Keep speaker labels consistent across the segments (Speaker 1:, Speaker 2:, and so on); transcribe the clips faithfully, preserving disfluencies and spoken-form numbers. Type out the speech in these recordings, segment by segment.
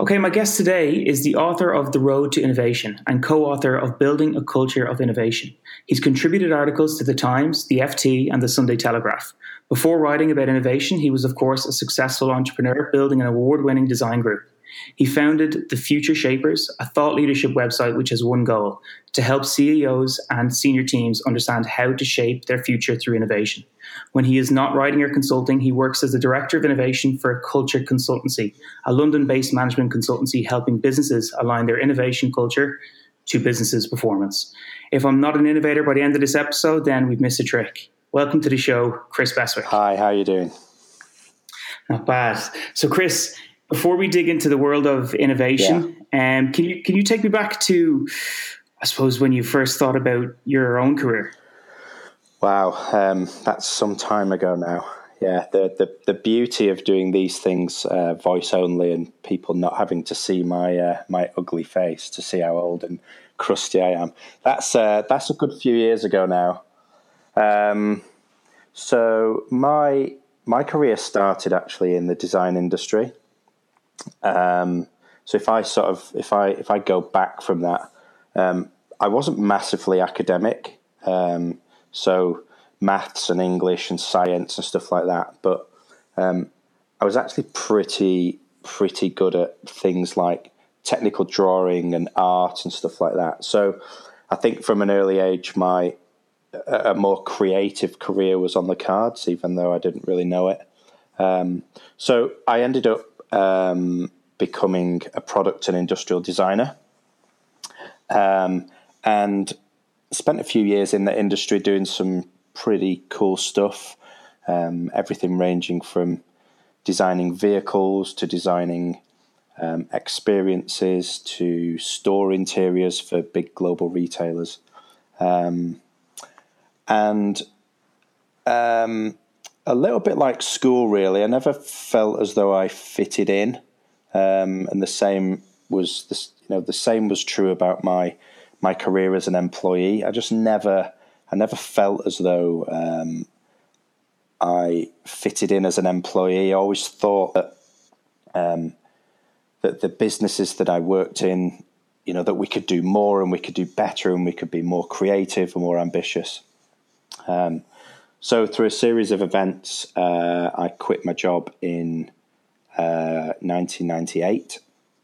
Speaker 1: Okay, my guest today is the author of The Road to Innovation and co-author of Building a Culture of Innovation. He's contributed articles to The Times, The F T, and The Sunday Telegraph. Before writing about innovation, he was, of course, a successful entrepreneur building an award-winning design group. He founded The Future Shapers, a thought leadership website which has one goal: to help C E Os and senior teams understand how to shape their future through innovation. When he is not writing or consulting, he works as the Director of Innovation for Culture Consultancy, a London-based management consultancy helping businesses align their innovation culture to businesses' performance. If I'm not an innovator by the end of this episode, then we've missed a trick. Welcome to the show, Chris Beswick.
Speaker 2: Hi, how are you doing?
Speaker 1: Not bad. So, Chris, before we dig into the world of innovation, yeah. um, can you can you take me back to, I suppose, when you first thought about your own career?
Speaker 2: Wow, um, that's some time ago now. Yeah, the the, the beauty of doing these things uh, voice only and people not having to see my uh, my ugly face to see how old and crusty I am. That's uh, that's a good few years ago now. Um, so my my career started actually in the design industry. Um, so if I sort of if I if I go back from that, um, I wasn't massively academic. Um, So maths and English and science and stuff like that. But um, I was actually pretty, pretty good at things like technical drawing and art and stuff like that. So I think from an early age, my a more creative career was on the cards, even though I didn't really know it. Um, so I ended up um, becoming a product and industrial designer. Um, and spent a few years in the industry doing some pretty cool stuff. Um, everything ranging from designing vehicles to designing um, experiences to store interiors for big global retailers. Um, and um, a little bit like school, really. I never felt as though I fitted in. Um, and the same was this, you know, the same was true about my my career as an employee. I just never, I never felt as though um, I fitted in as an employee. I always thought that um, that the businesses that I worked in, you know, that we could do more and we could do better and we could be more creative and more ambitious. Um, so through a series of events, uh, I quit my job in uh, nineteen ninety-eight.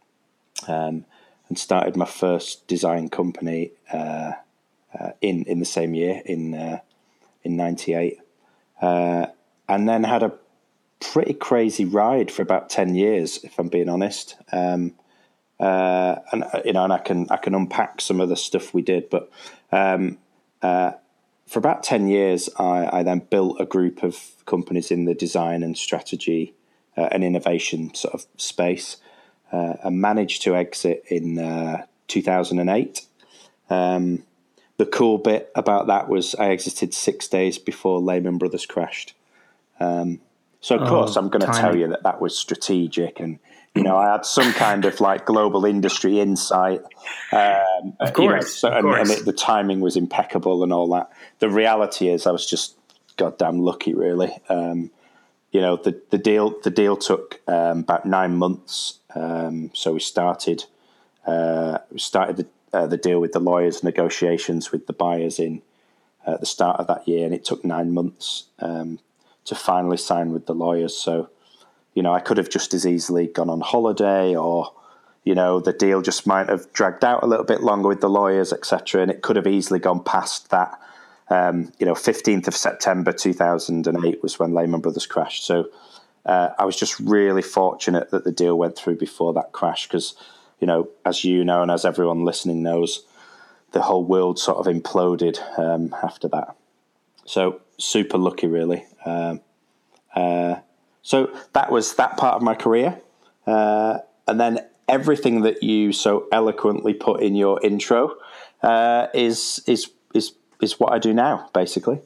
Speaker 2: Um, and started my first design company uh, uh, in in the same year in uh, in ninety-eight, uh, and then had a pretty crazy ride for about ten years, if I'm being honest. Um, uh, and you know, and I can I can unpack some of the stuff we did, but um, uh, for about ten years, I, I then built a group of companies in the design and strategy uh, and innovation sort of space. Uh, and managed to exit in uh, two thousand eight. Um, the cool bit about that was I exited six days before Lehman Brothers crashed. Um, so, of oh, course, I'm going to tell you that that was strategic. And, you know, I had some kind of like global industry insight. Um,
Speaker 1: of course. You know,
Speaker 2: so,
Speaker 1: of
Speaker 2: and,
Speaker 1: course.
Speaker 2: and it, the timing was impeccable and all that. The reality is I was just goddamn lucky, really. Um, you know, the, the deal the deal took um, about nine months. Um, so we started uh, we started the, uh, the deal with the lawyers, negotiations with the buyers in uh, at the start of that year, and it took nine months um, to finally sign with the lawyers. So, you know, I could have just as easily gone on holiday, or, you know, the deal just might have dragged out a little bit longer with the lawyers, et cetera, and it could have easily gone past that. Um, you know, fifteenth of September two thousand eight was when Lehman Brothers crashed. So uh, I was just really fortunate that the deal went through before that crash, because, you know, as you know and as everyone listening knows, the whole world sort of imploded um, after that. So super lucky, really. Um, uh, so that was that part of my career. Uh, and then everything that you so eloquently put in your intro uh, is is is is what I do now, basically.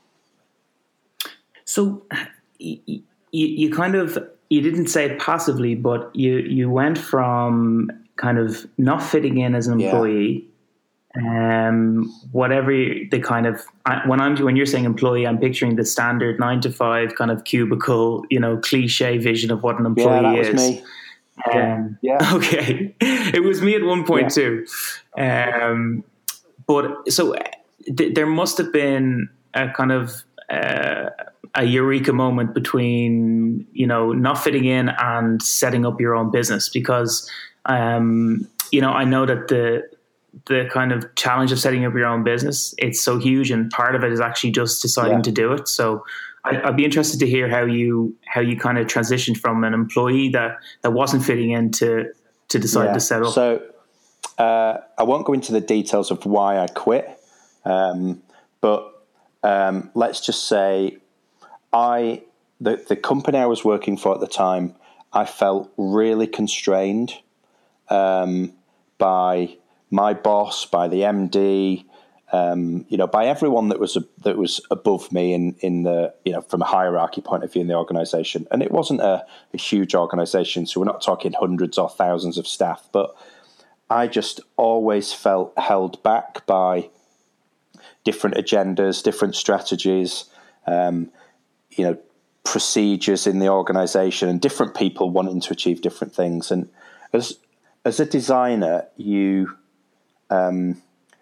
Speaker 1: So you, you kind of, you didn't say it passively, but you, you went from kind of not fitting in as an employee, yeah. um, whatever the kind of, when I'm, when you're saying employee, I'm picturing the standard nine to five kind of cubicle, you know, cliche vision of what an employee
Speaker 2: yeah, that was
Speaker 1: is.
Speaker 2: me.
Speaker 1: Um,
Speaker 2: yeah.
Speaker 1: Okay. It was me at one point
Speaker 2: Yeah.
Speaker 1: too. Um, but so th- there must have been a kind of uh, a eureka moment between, you know, not fitting in and setting up your own business, because, um, you know, I know that the, the kind of challenge of setting up your own business, it's so huge, and part of it is actually just deciding
Speaker 2: Yeah.
Speaker 1: to do it. So I, I'd be interested to hear how you how you kind of transitioned from an employee that, that wasn't fitting in to to decide
Speaker 2: Yeah.
Speaker 1: to set up.
Speaker 2: So uh, I won't go into the details of why I quit, um, but um, let's just say I the the company I was working for at the time, I felt really constrained um, by my boss, by the M D, um, you know, by everyone that was a, that was above me in in the, you know, from a hierarchy point of view in the organisation. And it wasn't a, a huge organisation, so we're not talking hundreds or thousands of staff. But I just always felt held back by different agendas, different strategies, um, you know, procedures in the organisation, and different people wanting to achieve different things. And as as a designer, you um,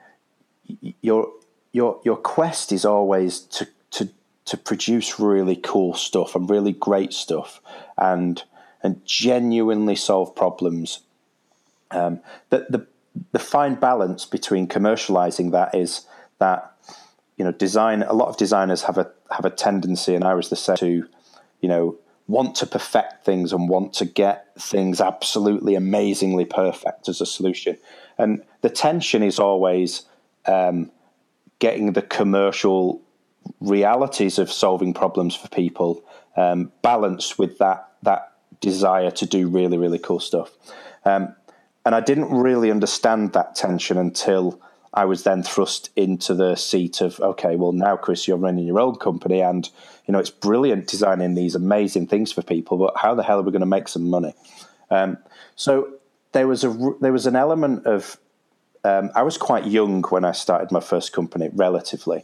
Speaker 2: your your your quest is always to to to produce really cool stuff and really great stuff, and and genuinely solve problems. Um, the the the fine balance between commercializing that is that, you know, design. A lot of designers have a have a tendency, and I was the same, to, you know, want to perfect things and want to get things absolutely amazingly perfect as a solution. And the tension is always um, getting the commercial realities of solving problems for people um, balanced with that that desire to do really, really cool stuff. Um, and I didn't really understand that tension until I was then thrust into the seat of, okay, well, now, Chris, you're running your own company, and, you know, it's brilliant designing these amazing things for people, but how the hell are we going to make some money? Um, so there was a there was an element of um, I was quite young when I started my first company, relatively,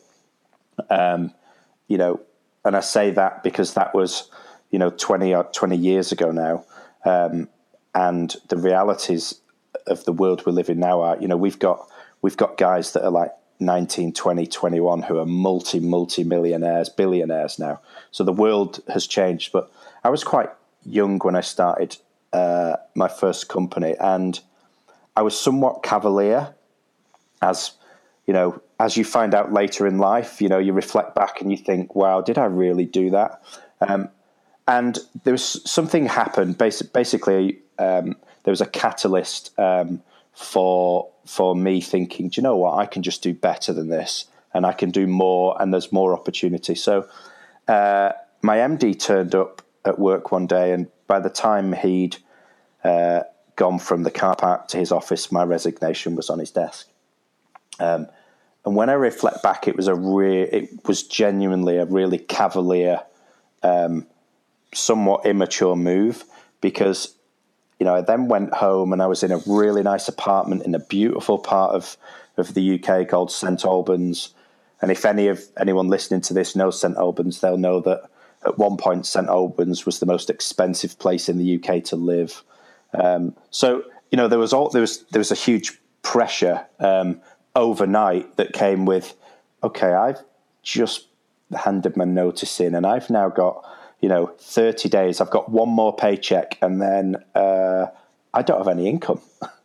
Speaker 2: um, you know, and I say that because that was, you know, twenty or twenty years ago now, um, and the realities of the world we live in now are, you know, we've got we've got guys that are like nineteen, twenty, twenty-one who are multi, multi-millionaires, billionaires now. So the world has changed. But I was quite young when I started uh, my first company, and I was somewhat cavalier, as, you know, as you find out later in life, you know, you reflect back and you think, wow, did I really do that? Um, and there was something happened. Basi- basically, um, there was a catalyst um, for for me thinking, do you know what, I can just do better than this, and I can do more, and there's more opportunity. So uh, my M D turned up at work one day, and by the time he'd uh, gone from the car park to his office, my resignation was on his desk. Um, and when I reflect back, it was a re- it was genuinely a really cavalier, um, somewhat immature move, because, you know, I then went home and I was in a really nice apartment in a beautiful part of, of the U K called Saint Albans. And if any of anyone listening to this knows Saint Albans, they'll know that at one point Saint Albans was the most expensive place in the U K to live. Um, so, you know, there was all there was there was a huge pressure um, overnight that came with, okay, I've just handed my notice in, and I've now got, you know, thirty days. I've got one more paycheck, and then uh, I don't have any income.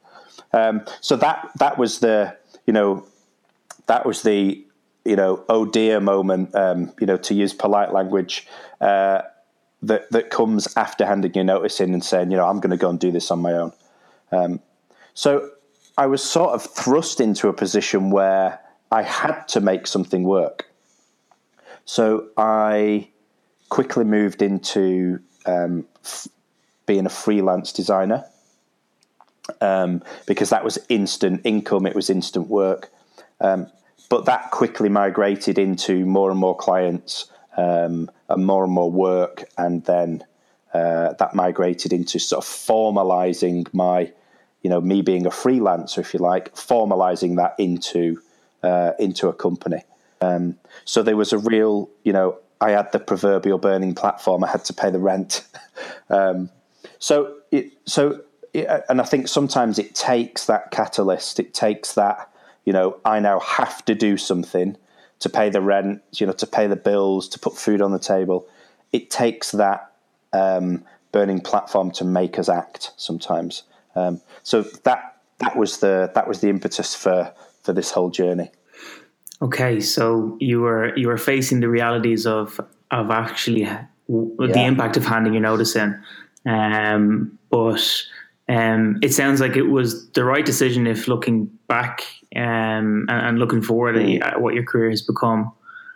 Speaker 2: um, so that that was the, you know, that was the, you know, oh dear moment, um, you know, to use polite language, uh, that that comes after handing your notice in and saying, you know, I'm going to go and do this on my own. Um, so I was sort of thrust into a position where I had to make something work. So I quickly moved into um, f- being a freelance designer, um, because that was instant income. It was instant work. Um, but that quickly migrated into more and more clients, um, and more and more work. And then uh, that migrated into sort of formalizing my, you know, me being a freelancer, if you like, formalizing that into uh, into a company. Um, so there was a real, you know, I had the proverbial burning platform. I had to pay the rent. um, so it, so, it, and I think sometimes it takes that catalyst. It takes that, you know, I now have to do something to pay the rent, you know, to pay the bills, to put food on the table. It takes that um, burning platform to make us act sometimes. Um, so that that was the that was the impetus for for this whole journey.
Speaker 1: Okay, so you were you were facing the realities of of actually yeah. the impact of handing your notice in, um, but um, it sounds like it was the right decision if looking back um, and, and looking forward mm. at what your career has become.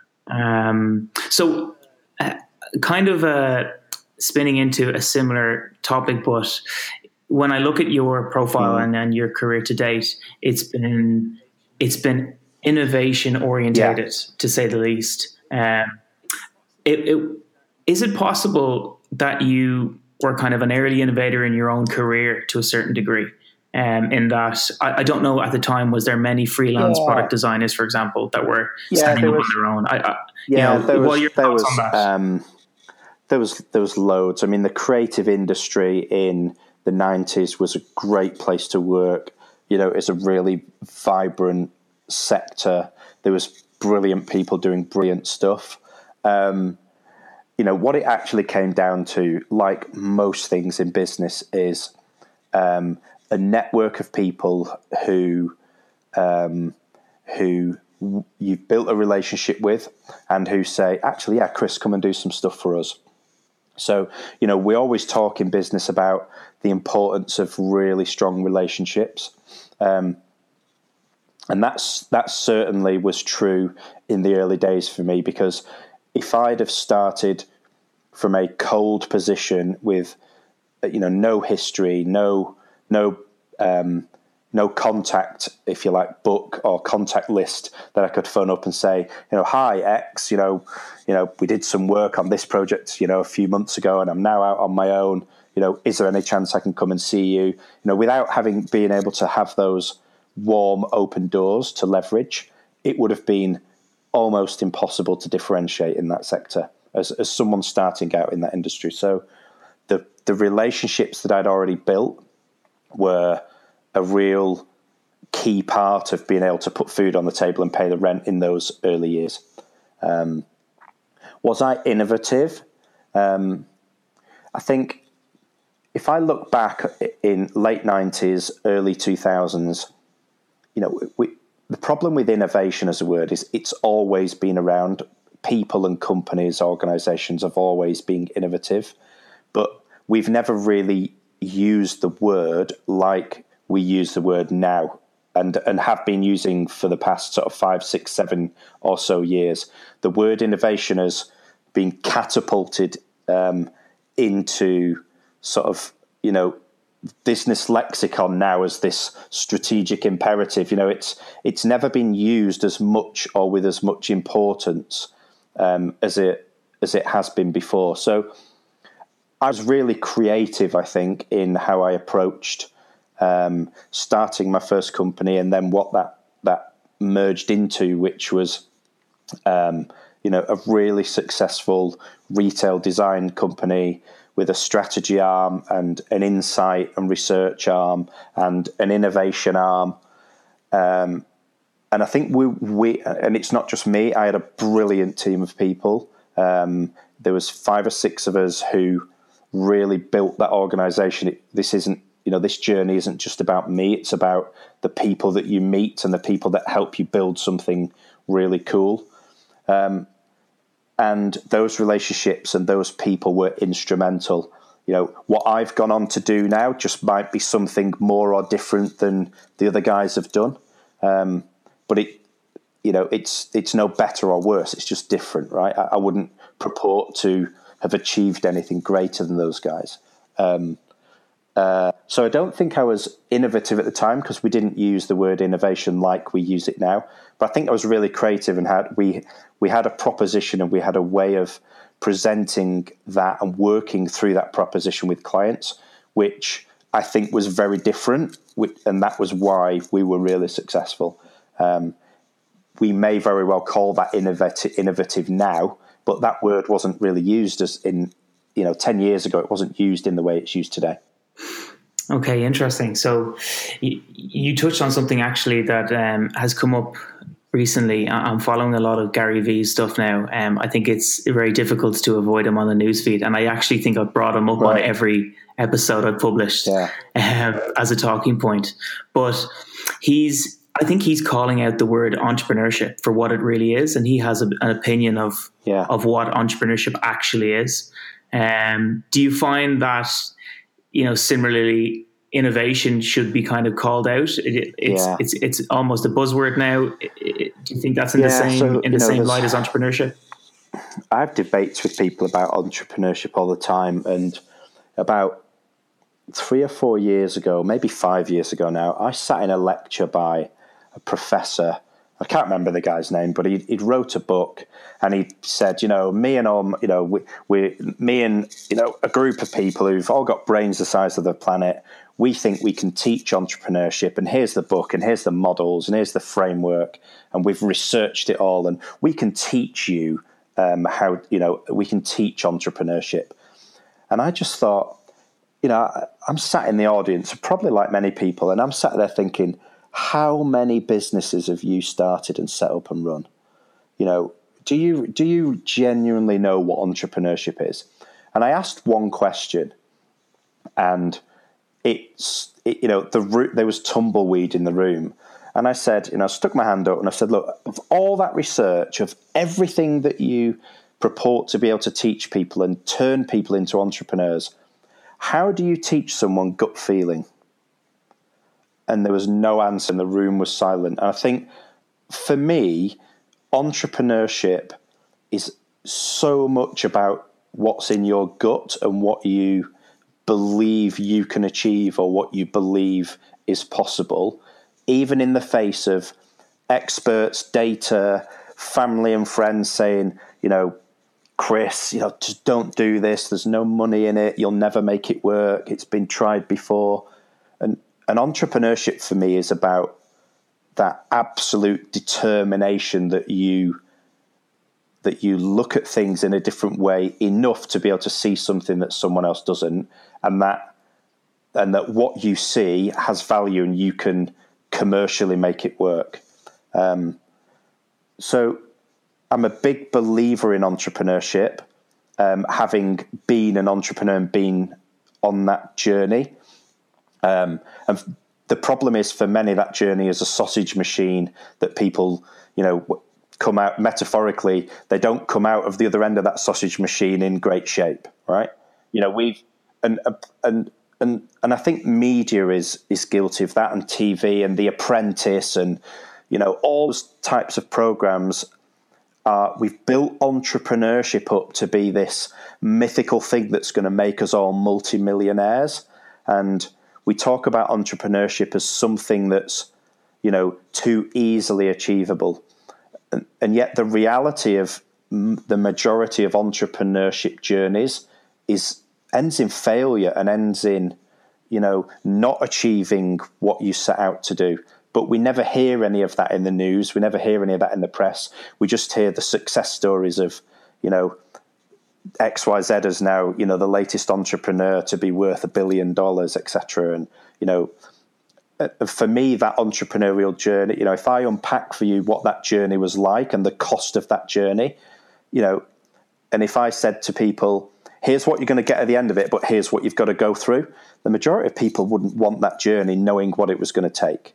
Speaker 1: Um, so, uh, kind of uh, spinning into a similar topic, but when I look at your profile mm. and, and your career to date, it's been it's been innovation orientated, yeah. to say the least. Um, it, it, is it possible that you were kind of an early innovator in your own career to a certain degree? Um, in that, I, I don't know at the time, was there many freelance yeah. product designers, for example, that were
Speaker 2: yeah,
Speaker 1: standing up
Speaker 2: was,
Speaker 1: on their own? I, I,
Speaker 2: yeah,
Speaker 1: you know,
Speaker 2: there was,
Speaker 1: what are your
Speaker 2: there
Speaker 1: thoughts
Speaker 2: was,
Speaker 1: on that?
Speaker 2: Um, there was there was loads. I mean, the creative industry in the nineties was a great place to work. You know, it's a really vibrant sector. There was brilliant people doing brilliant stuff. Um, you know, what it actually came down to, like most things in business, is um, a network of people who um, who you've built a relationship with and who say, actually, yeah, Chris, come and do some stuff for us. So, you know, we always talk in business about the importance of really strong relationships. Um, and that's that certainly was true in the early days for me, because if I'd have started from a cold position with, you know, no history, no no um, no contact, if you like, book or contact list that I could phone up and say, you know, hi X, you know, you know, we did some work on this project, you know, a few months ago, and I'm now out on my own. You know, is there any chance I can come and see you? You know, without having been able to have those warm, open doors to leverage, it would have been almost impossible to differentiate in that sector as, as someone starting out in that industry. So the the relationships that I'd already built were a real key part of being able to put food on the table and pay the rent in those early years. Um, was I innovative? Um, I think if I look back in late nineties, early two thousands, you know, we, the problem with innovation as a word is it's always been around. People and companies, organizations have always been innovative, but we've never really used the word like we use the word now and, and have been using for the past sort of five, six, seven or so years. The word innovation has been catapulted um, into sort of, you know, business lexicon now as this strategic imperative. You know, it's it's never been used as much or with as much importance um, as it as it has been before. So I was really creative, I think, in how I approached um, starting my first company, and then what that that merged into, which was um, you know, a really successful retail design company with a strategy arm and an insight and research arm and an innovation arm. Um, and I think we, we, and it's not just me, I had a brilliant team of people. Um, there was five or six of us who really built that organization. It, this isn't, you know, this journey isn't just about me. It's about the people that you meet and the people that help you build something really cool. Um, And those relationships and those people were instrumental. You know, what I've gone on to do now just might be something more or different than the other guys have done. Um, but it, you know, it's it's no better or worse. It's just different, right? I, I wouldn't purport to have achieved anything greater than those guys. Um, uh, so I don't think I was innovative at the time because we didn't use the word innovation like we use it now. But I think I was really creative and had we we had a proposition and we had a way of presenting that and working through that proposition with clients, which I think was very different, and that was why we were really successful. Um, we may very well call that innovative, innovative now, but that word wasn't really used as in, you know, ten years ago, it wasn't used in the way it's used today.
Speaker 1: Okay, interesting. So you, you touched on something actually that um, has come up recently. I'm following a lot of Gary Vee's stuff now. Um, I think it's very difficult to avoid him on the newsfeed, and I actually think I've brought him up right. on every episode I've published
Speaker 2: yeah.
Speaker 1: um, as a talking point. But he's, I think he's calling out the word entrepreneurship for what it really is, and he has a, an opinion of
Speaker 2: yeah.
Speaker 1: of what entrepreneurship actually is. Um, do you find that, you know, similarly, innovation should be kind of called out? It, it's
Speaker 2: yeah.
Speaker 1: it's it's almost a buzzword now. It, it, do you think that's in
Speaker 2: yeah,
Speaker 1: the same
Speaker 2: so,
Speaker 1: in the
Speaker 2: know,
Speaker 1: same light as entrepreneurship?
Speaker 2: I have debates with people about entrepreneurship all the time, and about three or four years ago, maybe five years ago now, I sat in a lecture by a professor. I can't remember the guy's name, but he he wrote a book, and he said, you know, me and all, you know, we, we, me and you know, a group of people who've all got brains the size of the planet. We think we can teach entrepreneurship, and here's the book, and here's the models, and here's the framework, and we've researched it all, and we can teach you um, how, you know, we can teach entrepreneurship. And I just thought, you know, I'm sat in the audience, probably like many people, and I'm sat there thinking, how many businesses have you started and set up and run? You know, do you do you genuinely know what entrepreneurship is? And I asked one question, and it's it, you know the there was tumbleweed in the room, and I said, you know, I stuck my hand up and I said, look, of all that research, of everything that you purport to be able to teach people and turn people into entrepreneurs, how do you teach someone gut feeling? And there was no answer, and the room was silent. And I think, for me, entrepreneurship is so much about what's in your gut and what you believe you can achieve or what you believe is possible, even in the face of experts, data, family and friends saying, you know, Chris, you know, just don't do this. There's no money in it. You'll never make it work. It's been tried before. And And entrepreneurship for me is about that absolute determination that you that you look at things in a different way enough to be able to see something that someone else doesn't, and that and that what you see has value and you can commercially make it work. Um, so I'm a big believer in entrepreneurship, um, having been an entrepreneur and been on that journey. Um, and the problem is, for many, that journey is a sausage machine that people, you know, come out metaphorically. They don't come out of the other end of that sausage machine in great shape, right? You know, we've and and and and I think media is is guilty of that, and T V and The Apprentice, and you know, all those types of programs. Uh, we've built entrepreneurship up to be this mythical thing that's going to make us all multimillionaires, and we talk about entrepreneurship as something that's, you know, too easily achievable. And, and yet the reality of m- the majority of entrepreneurship journeys is ends in failure and ends in, you know, not achieving what you set out to do. But we never hear any of that in the news. We never hear any of that in the press. We just hear the success stories of, you know, X Y Z is now, you know, the latest entrepreneur to be worth a billion dollars, et cetera. And, you know, for me, that entrepreneurial journey, you know, if I unpack for you what that journey was like and the cost of that journey, you know, and if I said to people, here's what you're going to get at the end of it, but here's what you've got to go through, the majority of people wouldn't want that journey knowing what it was going to take.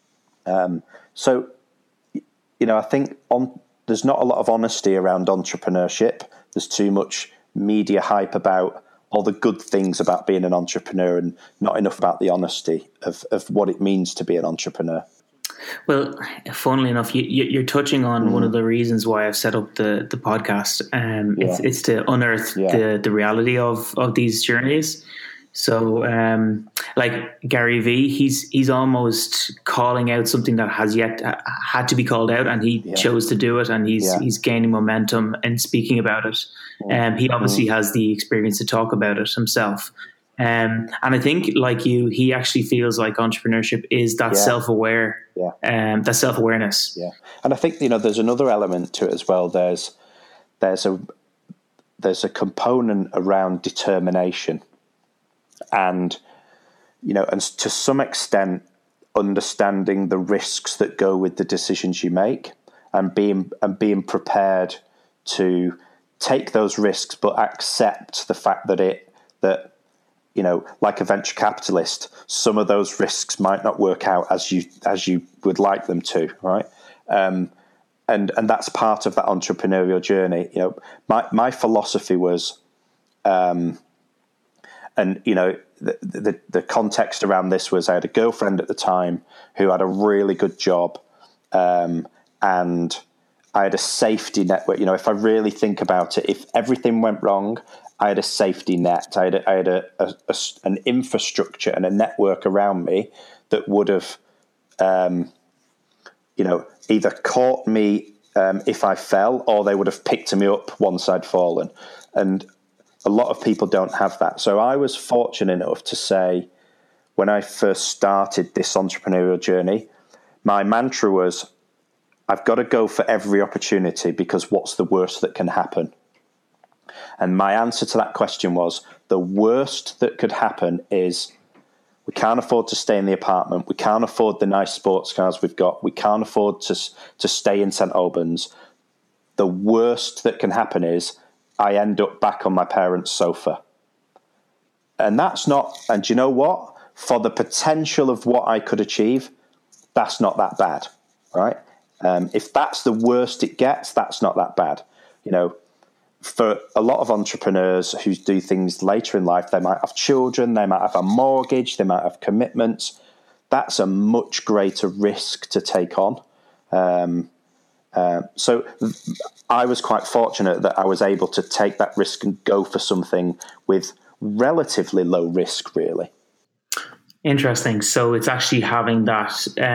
Speaker 2: Um, so, you know, I think on, there's not a lot of honesty around entrepreneurship. There's too much media hype about all the good things about being an entrepreneur and not enough about the honesty of, of what it means to be an entrepreneur.
Speaker 1: Well, funnily enough, you, you're touching on mm. one of the reasons why I've set up the, the podcast. Um, yeah. it's, it's to unearth yeah. the, the reality of, of these journeys. So, um, like Gary Vee, he's he's almost calling out something that has yet uh, had to be called out, and he yeah. chose to do it, and he's yeah. he's gaining momentum and speaking about it. Um, he obviously mm. has the experience to talk about it himself. Um, and I think, like you, he actually feels like entrepreneurship is that yeah. self-aware, yeah. um, that self-awareness.
Speaker 2: Yeah, and I think, you know, there's another element to it as well. There's there's a there's a component around determination. And you know, and to some extent, understanding the risks that go with the decisions you make, and being and being prepared to take those risks, but accept the fact that it that you know, like a venture capitalist, some of those risks might not work out as you as you would like them to, right? Um, and and that's part of that entrepreneurial journey. You know, my my philosophy was, um, and you know, the, the the context around this was I had a girlfriend at the time who had a really good job, um, and I had a safety network. You know, if I really think about it, if everything went wrong, I had a safety net. I had a, I had a, a, a an infrastructure and a network around me that would have, um, you know, either caught me um, if I fell, or they would have picked me up once I'd fallen. And a lot of people don't have that. So I was fortunate enough to say, when I first started this entrepreneurial journey, my mantra was, I've got to go for every opportunity, because what's the worst that can happen? And my answer to that question was, the worst that could happen is we can't afford to stay in the apartment. We can't afford the nice sports cars we've got. We can't afford to, to stay in Saint Albans. The worst that can happen is I end up back on my parents' sofa. And that's not, and do you know what? For the potential of what I could achieve, that's not that bad, right? Um, if that's the worst it gets, that's not that bad. You know, for a lot of entrepreneurs who do things later in life, they might have children, they might have a mortgage, they might have commitments. That's a much greater risk to take on. Um, uh, so I was quite fortunate that I was able to take that risk and go for something with relatively low risk, really.
Speaker 1: Interesting. So it's actually having that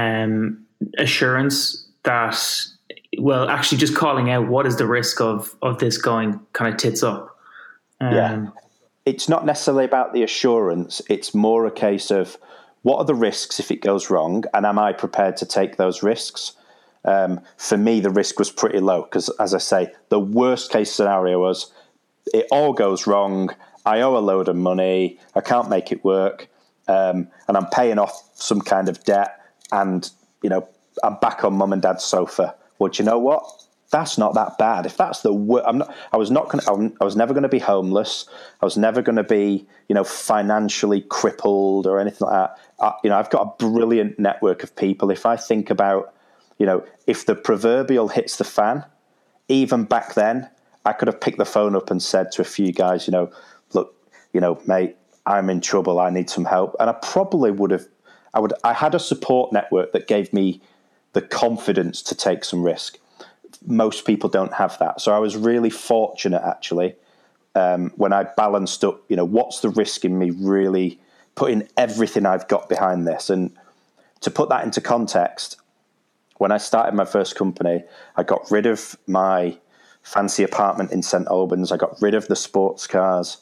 Speaker 1: um, assurance that, well, actually just calling out what is the risk of, of this going kind of tits up. Um,
Speaker 2: yeah. It's not necessarily about the assurance. It's more a case of, what are the risks if it goes wrong? And am I prepared to take those risks? Um, for me, the risk was pretty low because, as I say, the worst case scenario was it all goes wrong. I owe a load of money. I can't make it work. Um, and I'm paying off some kind of debt, and, you know, I'm back on mum and dad's sofa. Well, do you know what? That's not that bad. If that's the wor- I'm not. I was not. Gonna, I was never going to be homeless. I was never going to be, you know, financially crippled or anything like that. I, you know, I've got a brilliant network of people. If I think about, you know, if the proverbial hits the fan, even back then, I could have picked the phone up and said to a few guys, you know, look, you know, mate, I'm in trouble. I need some help, and I probably would have. I would. I had a support network that gave me the confidence to take some risk. Most people don't have that. So I was really fortunate, actually, um, when I balanced up, you know, what's the risk in me really putting everything I've got behind this? And to put that into context, when I started my first company, I got rid of my fancy apartment in Saint Albans. I got rid of the sports cars.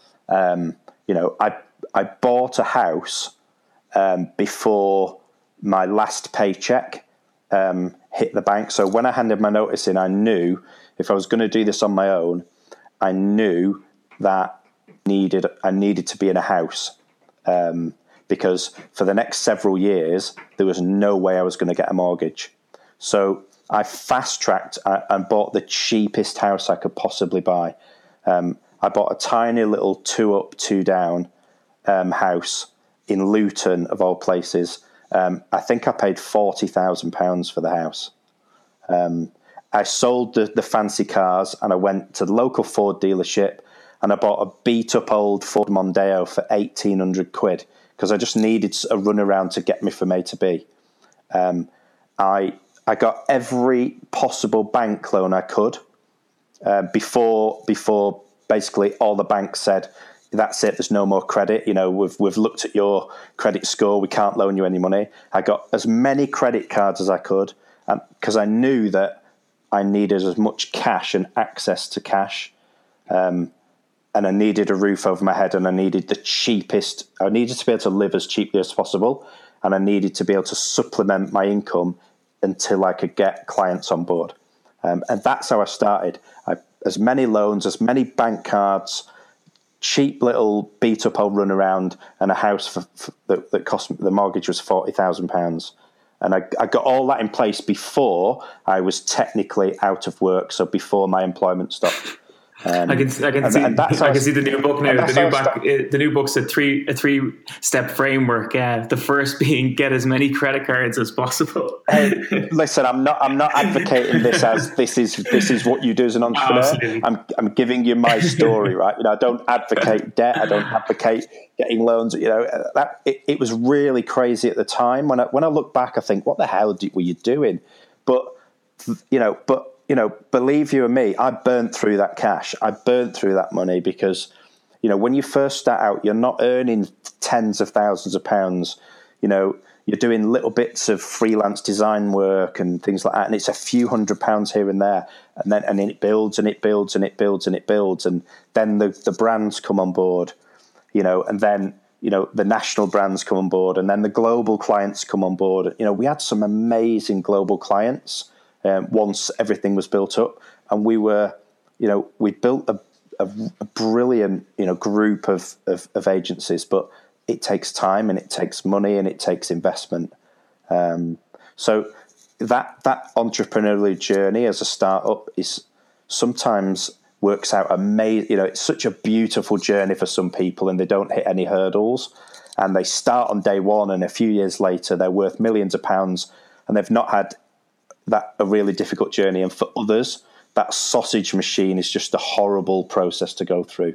Speaker 2: Um, you know, I I bought a house um, before my last paycheck um, hit the bank. So when I handed my notice in, I knew if I was going to do this on my own, I knew that needed I needed to be in a house um, because for the next several years, there was no way I was going to get a mortgage. So I fast-tracked and bought the cheapest house I could possibly buy. Um, I bought a tiny little two-up, two-down um, house in Luton, of all places. Um, I think I paid forty thousand pounds for the house. Um, I sold the, the fancy cars and I went to the local Ford dealership and I bought a beat-up old Ford Mondeo for eighteen hundred quid because I just needed a runaround to get me from A to B. Um, I I got every possible bank loan I could uh, before before basically all the banks said, that's it, there's no more credit. You know, we've we've looked at your credit score, we can't loan you any money. I got as many credit cards as I could because um, I knew that I needed as much cash and access to cash. Um, and I needed a roof over my head and I needed the cheapest. I needed to be able to live as cheaply as possible and I needed to be able to supplement my income until I could get clients on board. Um, and that's how I started. I, as many loans, as many bank cards, cheap little beat up old runaround and a house for, for, that, that cost the mortgage was forty thousand pounds. And I, I got all that in place before I was technically out of work, so before my employment stopped. Um,
Speaker 1: I can I can
Speaker 2: and,
Speaker 1: see
Speaker 2: and that's
Speaker 1: I can see the new book now. The new back, uh, the new book's a three a three step framework. Yeah, the first being get as many credit cards as possible.
Speaker 2: Hey, listen, I'm not I'm not advocating this as this is this is what you do as an entrepreneur. Absolutely. I'm I'm giving you my story, right? You know, I don't advocate debt. I don't advocate getting loans. You know, that it, it was really crazy at the time. When I when I look back, I think, what the hell were you doing? But you know, but. You know, believe you and me, I burnt through that cash. I burnt through that money because, you know, when you first start out, you're not earning tens of thousands of pounds. You know, you're doing little bits of freelance design work and things like that, and it's a few hundred pounds here and there, and then and then it builds and it builds and it builds and it builds, and then the the brands come on board, you know, and then you know the national brands come on board, and then the global clients come on board. You know, we had some amazing global clients. Um, once everything was built up, and we were, you know, we built a, a, a brilliant, you know, group of, of, of agencies, but it takes time and it takes money and it takes investment. Um, so that that entrepreneurial journey as a startup is sometimes works out amazing. You know, it's such a beautiful journey for some people, and they don't hit any hurdles, and they start on day one, and a few years later they're worth millions of pounds, and they've not had that a really difficult journey. And for others, that sausage machine is just a horrible process to go through.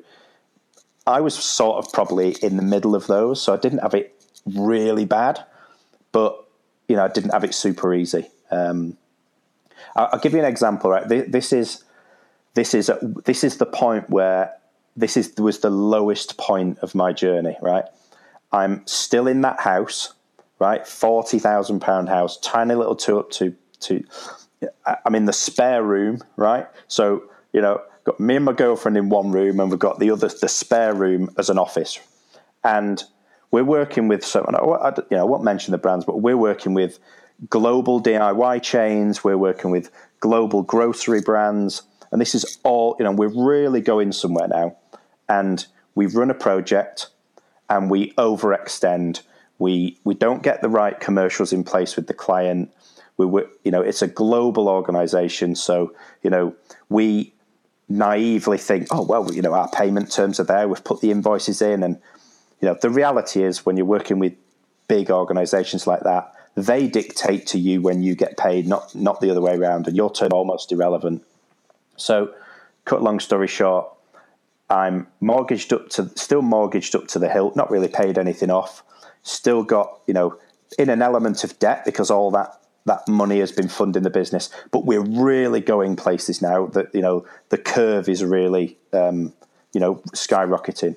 Speaker 2: I was sort of probably in the middle of those, so I didn't have it really bad, but you know, I didn't have it super easy. Um, I'll, I'll give you an example. Right, this is this is a, this is the point where this is was the lowest point of my journey. Right, I'm still in that house. Right, forty thousand pound house, tiny little two up two. To, I'm in the spare room, right? So, you know, got me and my girlfriend in one room, and we've got the other, the spare room as an office. And we're working with, so, you know, I won't mention the brands, but we're working with global D I Y chains. We're working with global grocery brands. And this is all, you know, we're really going somewhere now. And we run a project and we overextend. We, we don't get the right commercials in place with the client. We were, you know, it's a global organization. So, you know, we naively think, oh, well, you know, our payment terms are there. We've put the invoices in. And, you know, the reality is when you're working with big organizations like that, they dictate to you when you get paid, not not the other way around. And your term almost irrelevant. So, cut a long story short, I'm mortgaged up to, still mortgaged up to the hilt, not really paid anything off. Still got, you know, in an element of debt because all that, that money has been funding the business, but we're really going places now that, you know, the curve is really, um, you know, skyrocketing.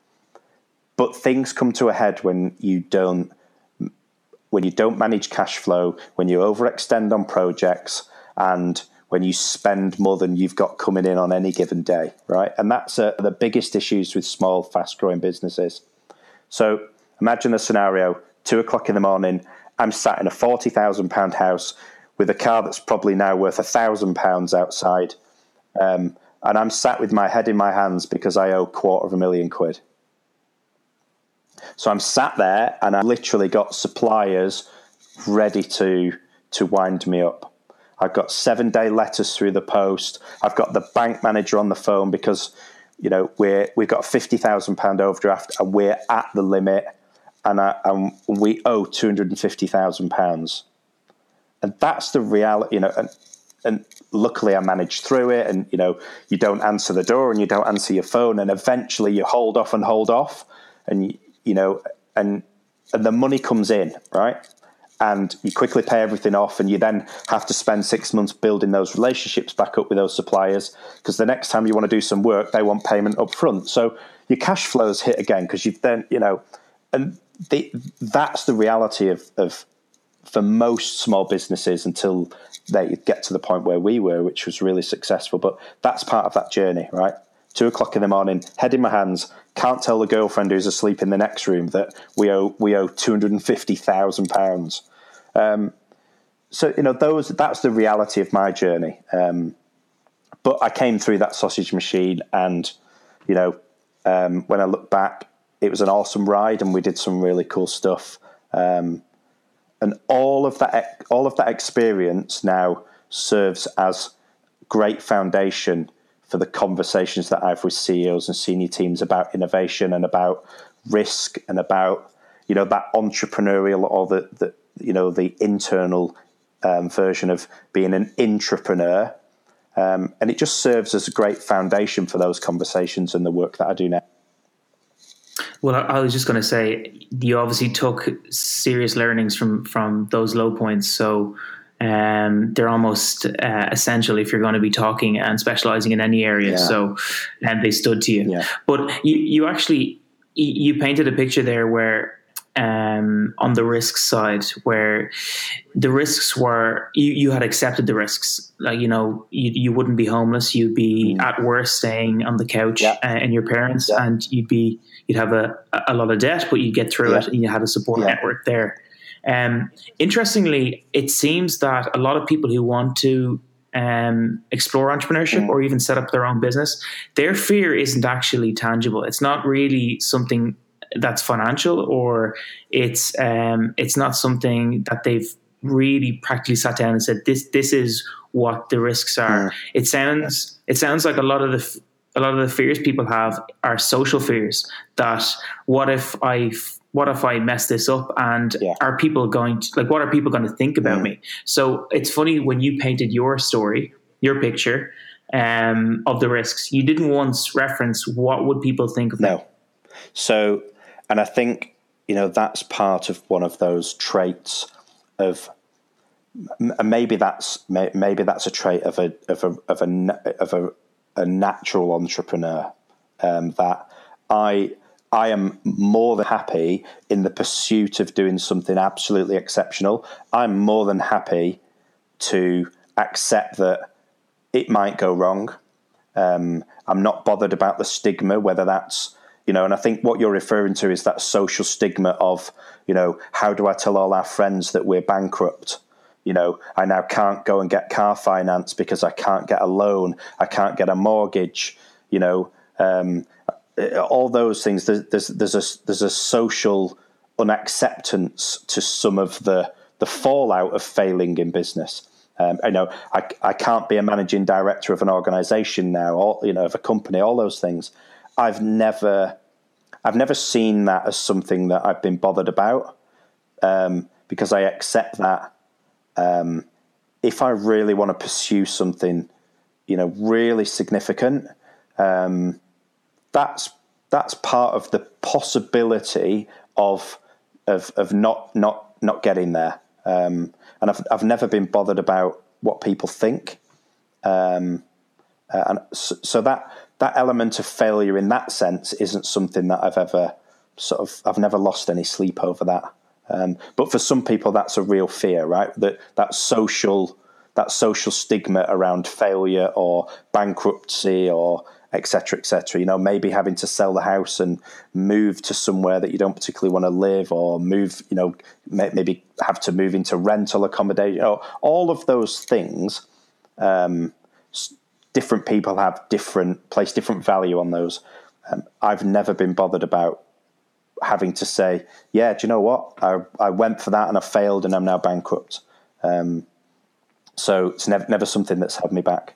Speaker 2: But things come to a head when you don't, when you don't manage cash flow, when you overextend on projects, and when you spend more than you've got coming in on any given day, right? And that's uh, the biggest issues with small, fast-growing businesses. So imagine a scenario, two o'clock in the morning, I'm sat in a forty thousand pound house with a car that's probably now worth one thousand pounds outside. Um, and I'm sat with my head in my hands because I owe a quarter of a million quid. So I'm sat there and I literally got suppliers ready to, to wind me up. I've got seven-day letters through the post. I've got the bank manager on the phone because, you know, we're, we've got a fifty thousand pound overdraft and we're at the limit. And, I, and we owe two hundred fifty thousand pounds. And that's the reality, you know, and, and luckily I managed through it. And, you know, you don't answer the door and you don't answer your phone. And eventually you hold off and hold off. And, you, you know, and, and the money comes in, right? And you quickly pay everything off. And you then have to spend six months building those relationships back up with those suppliers. Because the next time you want to do some work, they want payment up front. So your cash flows hit again because you've then, you know, and The, that's the reality of, of for most small businesses until they get to the point where we were, which was really successful. But that's part of that journey, right? Two o'clock in the morning, head in my hands, can't tell the girlfriend who's asleep in the next room that we owe we owe two hundred and fifty thousand pounds. Um, so you know those that's the reality of my journey. Um, but I came through that sausage machine, and you know um, when I look back, it was an awesome ride, and we did some really cool stuff. Um, and all of that, all of that experience now serves as great foundation for the conversations that I have with C E Os and senior teams about innovation and about risk and about, you know, that entrepreneurial or the, the you know, the internal um, version of being an intrapreneur. Um, and it just serves as a great foundation for those conversations and the work that I do now.
Speaker 1: Well, I was just going to say, you obviously took serious learnings from, from those low points. So um, they're almost uh, essential if you're going to be talking and specializing in any area. Yeah. So, and they stood to you.
Speaker 2: Yeah.
Speaker 1: But you, you actually, you painted a picture there where um, on the risk side, where the risks were, you, you had accepted the risks. Like, you know, you, you wouldn't be homeless. You'd be mm. at worst staying on the couch yeah. uh, in your parents yeah. and you'd be, you'd have a, a lot of debt, but you'd get through yeah. it and you had a support yeah. network there. Um, interestingly, it seems that a lot of people who want to um, explore entrepreneurship mm. or even set up their own business, their fear isn't actually tangible. It's not really something that's financial, or it's um, it's not something that they've really practically sat down and said, this this is what the risks are. Mm. It sounds it sounds like a lot of the a lot of the fears people have are social fears. That what if I what if I mess this up, and yeah. are people going to, like, what are people going to think about mm. me? So it's funny, when you painted your story, your picture um, of the risks, you didn't once reference what would people think of
Speaker 2: no.
Speaker 1: me.
Speaker 2: So, and I think, you know, that's part of one of those traits of, maybe that's maybe that's a trait of a of a of a of a, a natural entrepreneur, um, that I. I am more than happy in the pursuit of doing something absolutely exceptional. I'm more than happy to accept that it might go wrong. Um, I'm not bothered about the stigma, whether that's, you know, and I think what you're referring to is that social stigma of, you know, how do I tell all our friends that we're bankrupt? You know, I now can't go and get car finance because I can't get a loan. I can't get a mortgage, you know, um, all those things. There's, there's there's a there's a social unacceptance to some of the the fallout of failing in business. Um, I know I I can't be a managing director of an organisation now, or, you know, of a company. All those things. I've never I've never seen that as something that I've been bothered about, um, because I accept that um, if I really want to pursue something, you know, really significant. Um, That's that's part of the possibility of of of not not not getting there, um, and I've I've never been bothered about what people think, um, uh, and so, so that that element of failure in that sense isn't something that I've ever sort of I've never lost any sleep over that. Um, but for some people, that's a real fear, right? That that social that social stigma around failure or bankruptcy or et cetera, et cetera. You know, maybe having to sell the house and move to somewhere that you don't particularly want to live, or move, you know, maybe have to move into rental accommodation. You know, all of those things, um, different people have different, place different value on those. Um, I've never been bothered about having to say, yeah, do you know what? I, I went for that and I failed and I'm now bankrupt. Um, so it's never, never something that's held me back.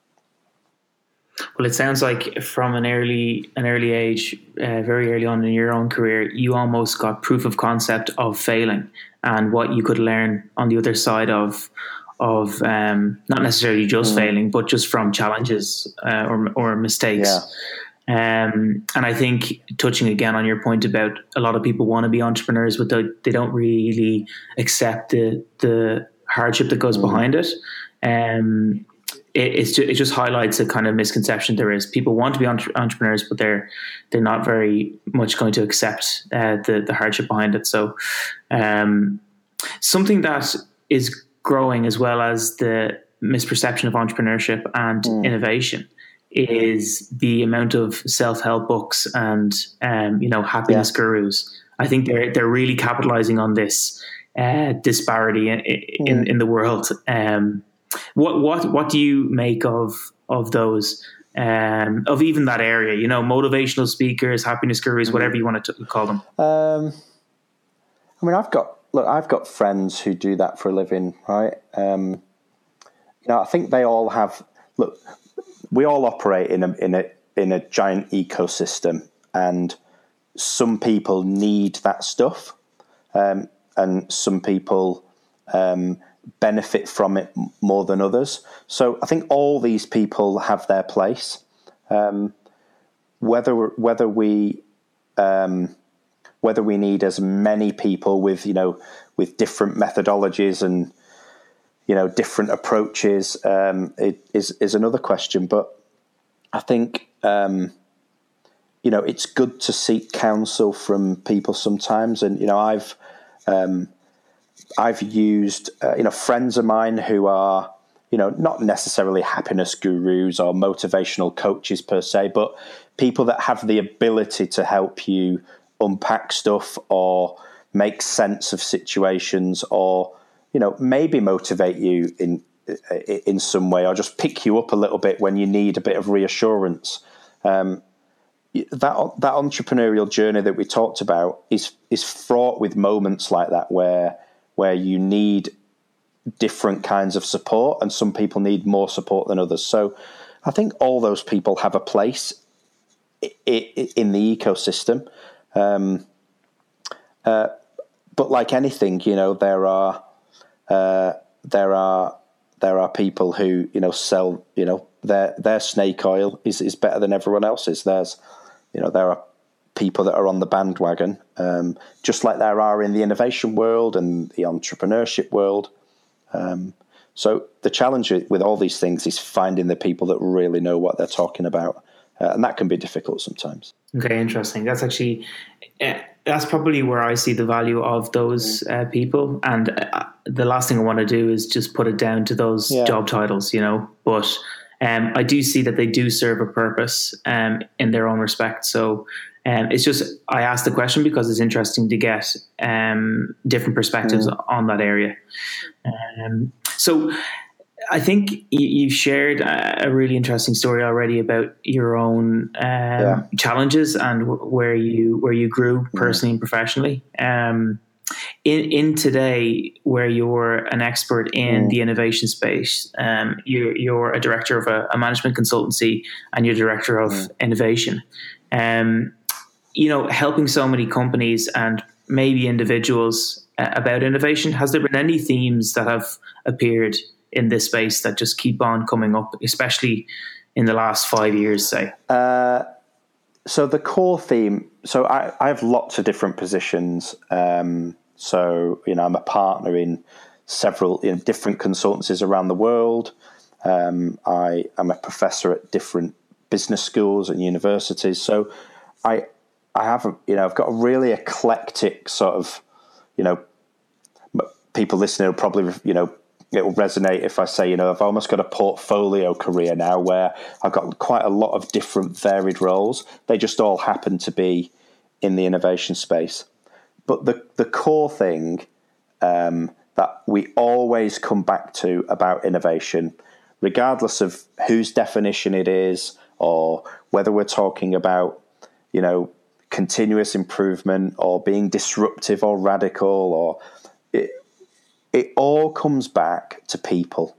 Speaker 1: Well, it sounds like from an early an early age, uh, very early on in your own career, you almost got proof of concept of failing and what you could learn on the other side of of um, not necessarily just mm. failing, but just from challenges uh, or or mistakes.
Speaker 2: Yeah.
Speaker 1: Um, and I think, touching again on your point about a lot of people want to be entrepreneurs, but they, they don't really accept the the hardship that goes mm. behind it. Um, it, it's just, it just highlights a kind of misconception there is. People want to be entre- entrepreneurs, but they're they're not very much going to accept uh, the the hardship behind it. So, um, something that is growing, as well as the misperception of entrepreneurship and mm. innovation, is the amount of self-help books and um, you know happiness yeah. gurus. I think they're they're really capitalizing on this uh, disparity in in, mm. in the world. Um, what what what do you make of of those? um, of even that area, you know, motivational speakers, happiness gurus, whatever you want to t- call them?
Speaker 2: Um, I mean, I've got, look, I've got friends who do that for a living, right? Um, you know, I think they all have, look, we all operate in a, in a, in a giant ecosystem, and some people need that stuff. Um, and some people, um, benefit from it more than others. So I think all these people have their place. Um, whether whether we um, whether we need as many people with you know with different methodologies and you know different approaches um, it is is another question. But I think um, you know it's good to seek counsel from people sometimes, and you know I've. Um, I've used, uh, you know, friends of mine who are, you know, not necessarily happiness gurus or motivational coaches per se, but people that have the ability to help you unpack stuff or make sense of situations, or, you know, maybe motivate you in in some way, or just pick you up a little bit when you need a bit of reassurance. Um, that that entrepreneurial journey that we talked about is is fraught with moments like that where. where you need different kinds of support, and some people need more support than others. So I think all those people have a place in the ecosystem. Um, uh, but like anything, you know, there are uh, there are there are people who you know sell you know their their snake oil is, is better than everyone else's. There's you know there are people that are on the bandwagon, um, just like there are in the innovation world and the entrepreneurship world. Um, so the challenge with all these things is finding the people that really know what they're talking about, uh, and that can be difficult sometimes.
Speaker 1: Okay, interesting. That's actually uh, that's probably where I see the value of those uh, people. And uh, the last thing I want to do is just put it down to those yeah. job titles, you know. But um, I do see that they do serve a purpose um, in their own respect. So. Um, it's just, I asked the question because it's interesting to get um, different perspectives mm. on that area. Um, so I think you, you've shared a, a really interesting story already about your own um, yeah. challenges and w- where you where you grew personally mm. and professionally. Um, in, in today, where you're an expert in mm. the innovation space, um, you're, you're a director of a, a management consultancy and you're director of mm. innovation. Um, you know, helping so many companies and maybe individuals uh, about innovation. Has there been any themes that have appeared in this space that just keep on coming up, especially in the last five years, say?
Speaker 2: Uh, so the core theme, so I, I have lots of different positions. Um, so, you know, I'm a partner in several you know, different consultancies around the world. Um, I am a professor at different business schools and universities. So I, I have, a, you know, I've got a really eclectic sort of, you know, people listening will probably, you know, it will resonate if I say, you know, I've almost got a portfolio career now where I've got quite a lot of different varied roles. They just all happen to be in the innovation space. But the, the core thing um, that we always come back to about innovation, regardless of whose definition it is, or whether we're talking about, you know, continuous improvement or being disruptive or radical, or it, it all comes back to people,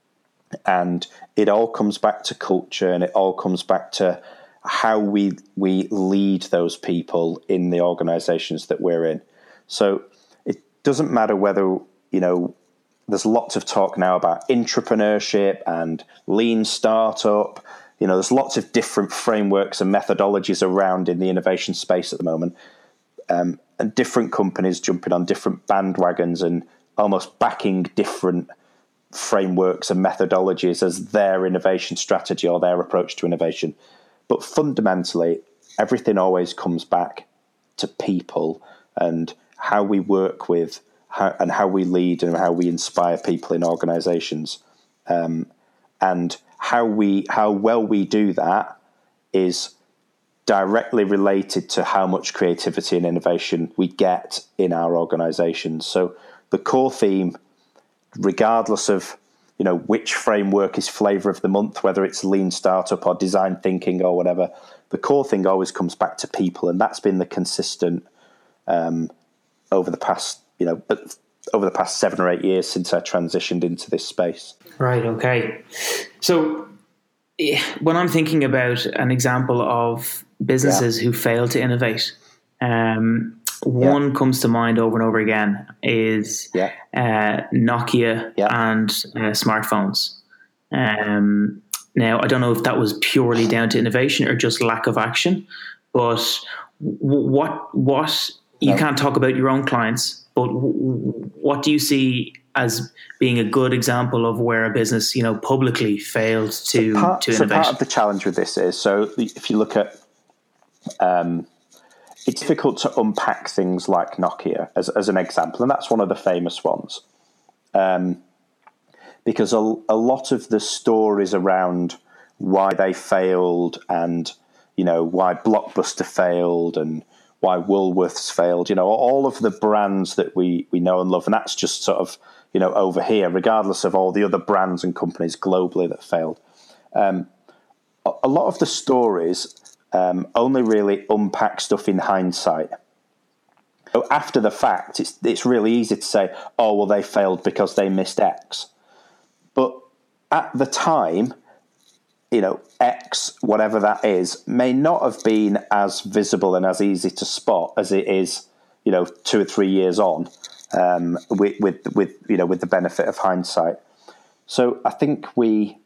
Speaker 2: and it all comes back to culture, and it all comes back to how we we lead those people in the organizations that we're in. So it doesn't matter whether, you know, there's lots of talk now about intrapreneurship and lean startup. You know, there's lots of different frameworks and methodologies around in the innovation space at the moment, um, and different companies jumping on different bandwagons and almost backing different frameworks and methodologies as their innovation strategy or their approach to innovation. But fundamentally, everything always comes back to people and how we work with how, and how we lead and how we inspire people in organizations. Um, and how we how well we do that is directly related to how much creativity and innovation we get in our organizations. So the core theme, regardless of you know, which framework is flavor of the month, whether it's lean startup or design thinking or whatever. The core thing always comes back to people, and that's been the consistent um, over the past, you know, over the past seven or eight years since I transitioned into this space.
Speaker 1: Right. Okay. So when I'm thinking about an example of businesses yeah. who fail to innovate, um, one yeah. comes to mind over and over again is
Speaker 2: yeah.
Speaker 1: uh, Nokia yeah. and uh, smartphones. Um, now, I don't know if that was purely down to innovation or just lack of action, but w- what what you no. can't talk about your own clients, but w- what do you see as being a good example of where a business, you know, publicly failed to
Speaker 2: so part,
Speaker 1: to
Speaker 2: so
Speaker 1: innovate?
Speaker 2: Part of the challenge with this is, so if you look at, um, it's difficult to unpack things like Nokia as as an example, and that's one of the famous ones, um, because a, a lot of the stories around why they failed, and you know why Blockbuster failed, and why Woolworths failed, you know, all of the brands that we we know and love, and that's just sort of, you know, over here, regardless of all the other brands and companies globally that failed. Um, a, a lot of the stories um, only really unpack stuff in hindsight. So after the fact, it's it's really easy to say, oh, well, they failed because they missed X. But at the time, you know, X, whatever that is, may not have been as visible and as easy to spot as it is, you know, two or three years on, um, with, with, with, you know, with the benefit of hindsight. So I think we,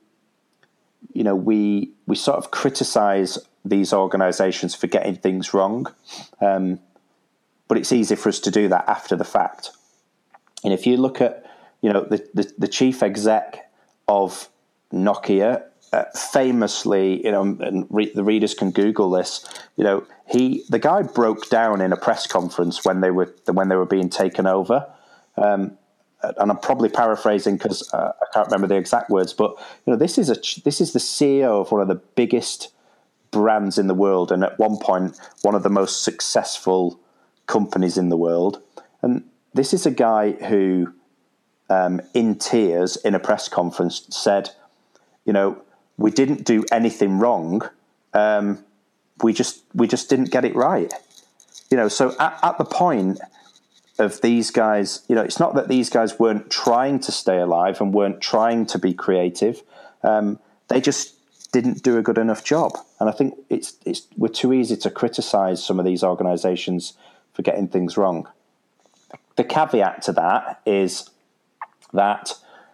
Speaker 2: you know, we, we sort of criticize these organizations for getting things wrong. Um, but it's easy for us to do that after the fact. And if you look at, you know, the, the, the chief exec of Nokia, Uh, famously, you know, and re- the readers can Google this. You know, he the guy broke down in a press conference when they were when they were being taken over, um, and I'm probably paraphrasing because uh, I can't remember the exact words. But you know, this is a this is the C E O of one of the biggest brands in the world, and at one point one of the most successful companies in the world. And this is a guy who, um, in tears, in a press conference, said, you know, we didn't do anything wrong. Um, we just we just didn't get it right. You know, so at, at the point of these guys, you know, it's not that these guys weren't trying to stay alive and weren't trying to be creative. Um, they just didn't do a good enough job. And I think it's it's we're too easy to criticize some of these organizations for getting things wrong. The caveat to that is that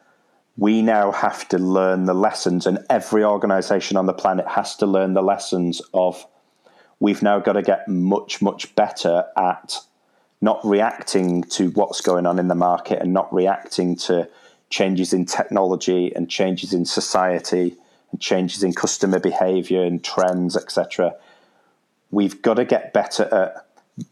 Speaker 2: we now have to learn the lessons, and every organization on the planet has to learn the lessons of, we've now got to get much, much better at not reacting to what's going on in the market and not reacting to changes in technology and changes in society and changes in customer behavior and trends, et cetera. We've got to get better at,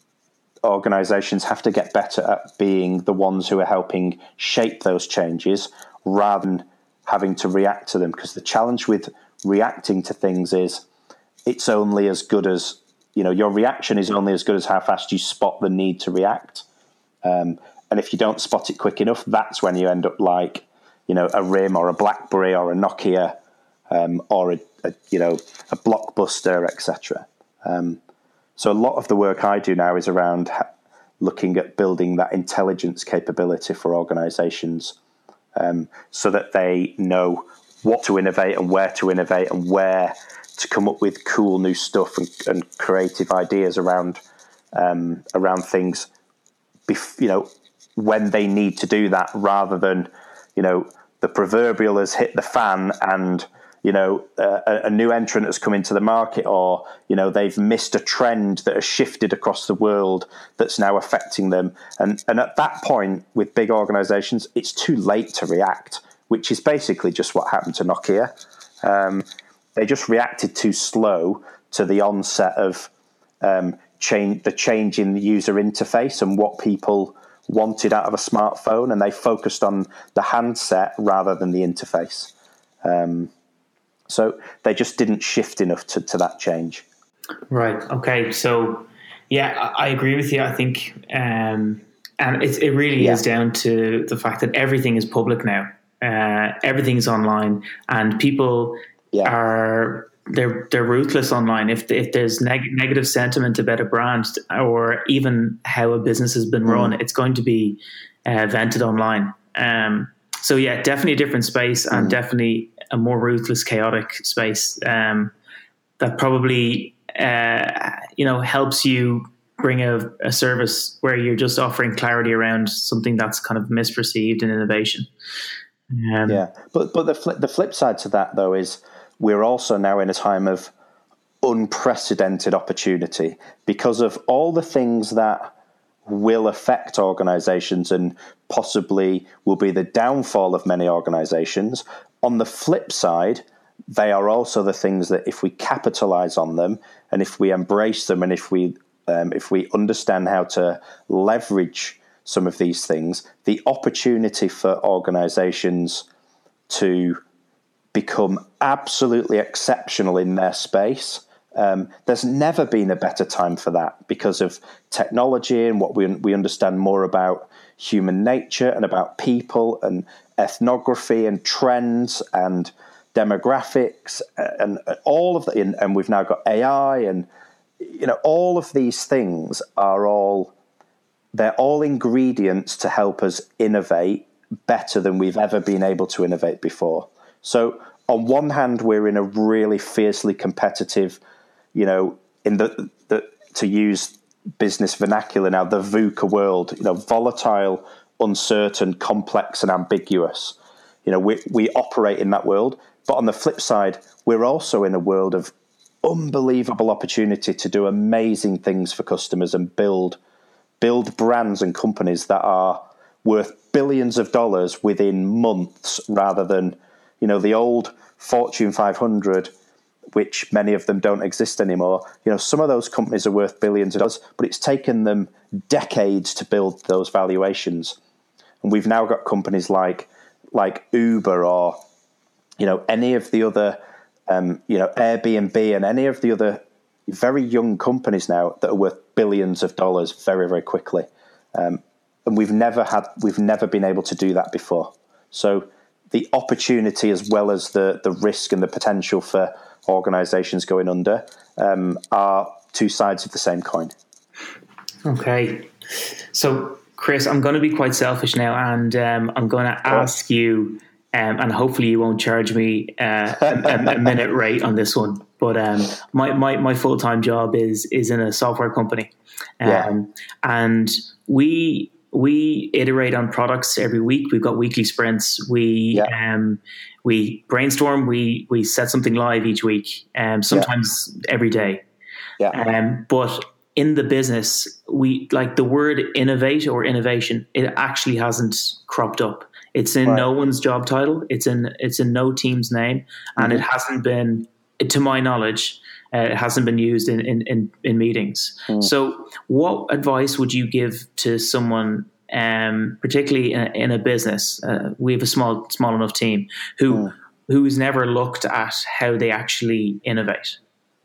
Speaker 2: organizations have to get better at being the ones who are helping shape those changes, rather than having to react to them. Because the challenge with reacting to things is it's only as good as, you know, your reaction is only as good as how fast you spot the need to react. Um, and if you don't spot it quick enough, that's when you end up like, you know, a R I M or a BlackBerry or a Nokia, um, or a, a, you know, a Blockbuster, et cetera. Um, so a lot of the work I do now is around ha- looking at building that intelligence capability for organizations, Um, so that they know what to innovate and where to innovate and where to come up with cool new stuff and, and creative ideas around um, around things, bef- you know, when they need to do that, rather than, you know, the proverbial has hit the fan and, you know, uh, a, a new entrant has come into the market, or, you know, they've missed a trend that has shifted across the world that's now affecting them. And, and at that point, with big organizations, it's too late to react, which is basically just what happened to Nokia. Um, they just reacted too slow to the onset of um, change, the change in the user interface and what people wanted out of a smartphone, and they focused on the handset rather than the interface. Um, so they just didn't shift enough to, to that change.
Speaker 1: Right. Okay. So, yeah, I, I agree with you. I think, um, and it, it really
Speaker 2: yeah.
Speaker 1: is down to the fact that everything is public now. Uh, everything's online, and people yeah. are they're they're ruthless online. If if there's neg- negative sentiment about a brand or even how a business has been run, mm. it's going to be uh, vented online. Um, so yeah, definitely a different space, and mm. definitely a more ruthless, chaotic space um, that probably uh, you know helps you bring a, a service where you're just offering clarity around something that's kind of misperceived in innovation. Um,
Speaker 2: yeah, but but the flip, the flip side to that though is we're also now in a time of unprecedented opportunity because of all the things that will affect organizations and possibly will be the downfall of many organizations. On the flip side, they are also the things that if we capitalize on them and if we embrace them and if we um, if we understand how to leverage some of these things, the opportunity for organizations to become absolutely exceptional in their space. Um, there's never been a better time for that because of technology and what we we understand more about human nature and about people and ethnography and trends and demographics and, and all of that. And, and we've now got A I and, you know, all of these things are all, they're all ingredients to help us innovate better than we've ever been able to innovate before. So on one hand, we're in a really fiercely competitive, you know, in the, the to use business vernacular now, the VUCA world, you know, volatile, uncertain, complex, and ambiguous. You know, we we operate in that world. But on the flip side, we're also in a world of unbelievable opportunity to do amazing things for customers and build build brands and companies that are worth billions of dollars within months rather than, you know, the old Fortune five hundred, which many of them don't exist anymore. You know, some of those companies are worth billions of dollars, but it's taken them decades to build those valuations. And we've now got companies like like Uber or, you know, any of the other, um, you know, Airbnb and any of the other very young companies now that are worth billions of dollars very, very quickly. Um, and we've never had, we've never been able to do that before. So the opportunity as well as the the risk and the potential for organizations going under um, are two sides of the same coin.
Speaker 1: Okay. So, Chris, I'm going to be quite selfish now, and um, I'm going to ask you, um, and hopefully you won't charge me uh, a, a minute rate on this one, but um, my, my, my full-time job is is in a software company. Um, yeah. And we we iterate on products every week. We've got weekly sprints. We yeah. um, we brainstorm. We we set something live each week, um, sometimes yeah. every day.
Speaker 2: Yeah.
Speaker 1: Um, but in the business, we like the word innovate or innovation. It actually hasn't cropped up. It's in right. no one's job title. It's in it's in no team's name, and mm-hmm. it hasn't been, to my knowledge, uh, it hasn't been used in in in, in meetings. Mm. So, what advice would you give to someone, um, particularly in, in a business? Uh, we have a small small enough team who mm. who's never looked at how they actually innovate.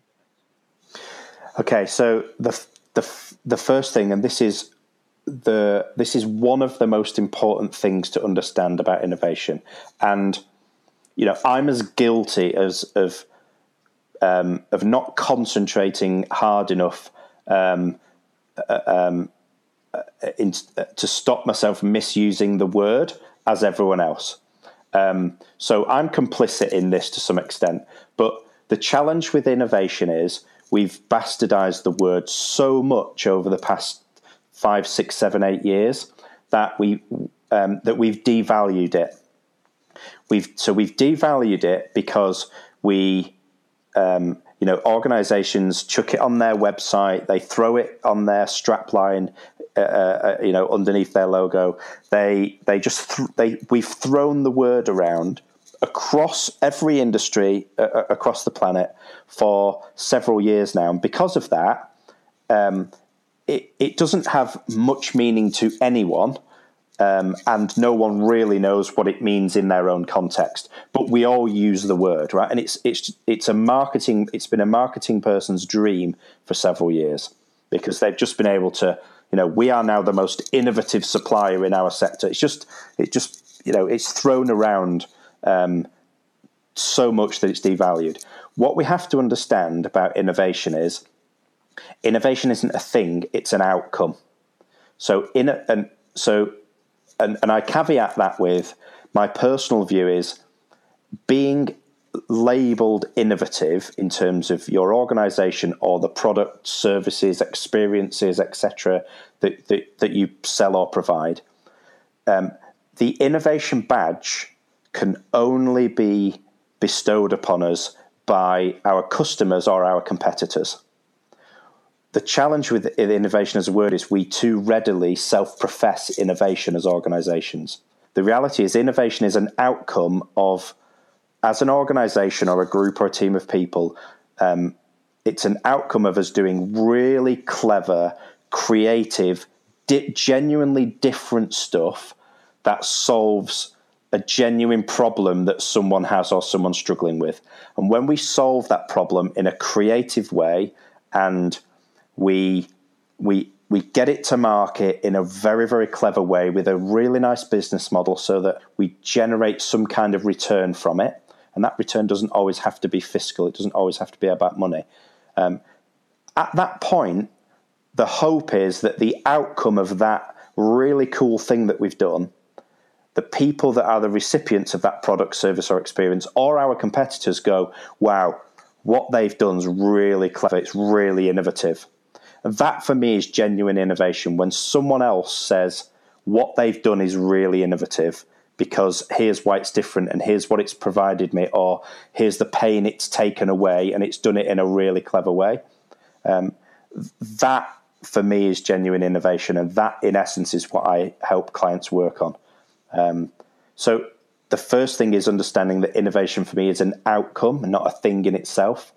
Speaker 2: Okay, so the the the first thing, and this is the this is one of the most important things to understand about innovation, and you know I'm as guilty as of um, of not concentrating hard enough um, uh, um, in, uh, to stop myself misusing the word as everyone else. Um, so I'm complicit in this to some extent, but the challenge with innovation is we've bastardized the word so much over the past five, six, seven, eight years that we um, that we've devalued it. We've so we've devalued it because we, um, you know, organizations chuck it on their website, they throw it on their strapline, uh, uh, you know, underneath their logo. They they just th- they we've thrown the word around across every industry uh, across the planet for several years now. And because of that, um, it, it doesn't have much meaning to anyone, um, and no one really knows what it means in their own context. But we all use the word, right? And it's it's it's a marketing. It's been a marketing person's dream for several years because they've just been able to, you know, we are now the most innovative supplier in our sector. It's just it just you know, it's thrown around um, so much that it's devalued. What we have to understand about innovation is innovation isn't a thing; it's an outcome. So in a, and so and, and I caveat that with my personal view is being labeled innovative in terms of your organization or the product, services, experiences, et cetera, that, that, that you sell or provide. Um, the innovation badge can only be bestowed upon us by our customers or our competitors. The challenge with innovation as a word is we too readily self-profess innovation as organizations. The reality is innovation is an outcome of, as an organization or a group or a team of people, um, it's an outcome of us doing really clever, creative, di- genuinely different stuff that solves a genuine problem that someone has or someone's struggling with. And when we solve that problem in a creative way and we we we get it to market in a very, very clever way with a really nice business model so that we generate some kind of return from it, and that return doesn't always have to be fiscal. It doesn't always have to be about money. Um, at that point, the hope is that the outcome of that really cool thing that we've done, the people that are the recipients of that product, service, or experience, or our competitors go, wow, what they've done is really clever. It's really innovative. And that, for me, is genuine innovation. When someone else says what they've done is really innovative because here's why it's different and here's what it's provided me, or here's the pain it's taken away and it's done it in a really clever way. Um, that, for me, is genuine innovation. And that, in essence, is what I help clients work on. Um, so the first thing is understanding that innovation for me is an outcome and not a thing in itself.